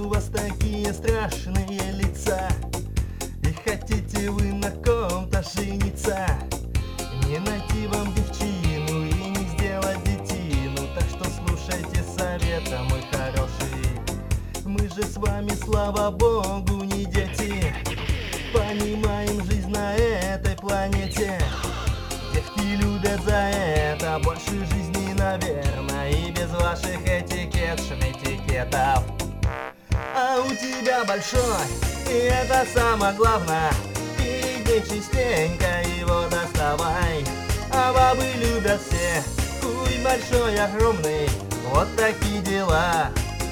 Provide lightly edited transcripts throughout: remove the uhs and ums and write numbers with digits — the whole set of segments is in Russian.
у вас такие страшные лица, и хотите вы на ком-то жениться, не найти вам девчину и не сделать детину. Так что слушайте совета, мой хороший. Мы же с вами, слава богу, не дети, понимаем жизнь на этой планете. Девки любят за это больше жизни, наверное, и без ваших этикет, шметикетов. А у тебя большой, и это самое главное, перейди частенько его доставай. А бабы любят все, хуй большой, огромный, вот такие дела.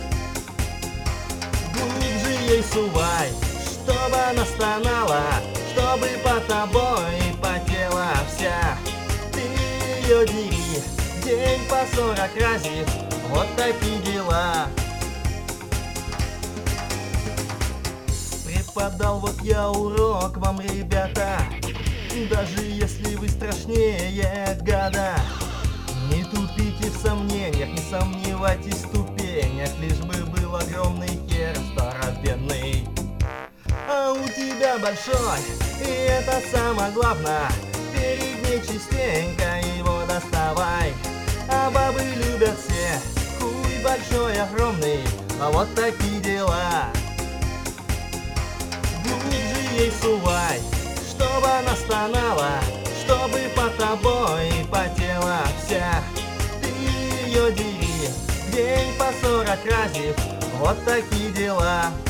Глубже ей сувай, чтобы она стонала, чтобы по тобой потела вся. Ты ее дери, день по 40 разів, вот такие дела. Преподал вот я урок вам, ребята, даже если вы страшнее гада. Не тупите в сомнениях, не сомневайтесь в ступенях, лишь бы был огромный хер здоровенный. А у тебя большой, и это самое главное, передней частенько его доставай. А бабы любят все, хуй большой, огромный, а вот такие дела. Глубже ей сувай, чтобы она стонала, чтобы по тобой потела вся. Ты ее дери, день по 40 разів, вот такие дела.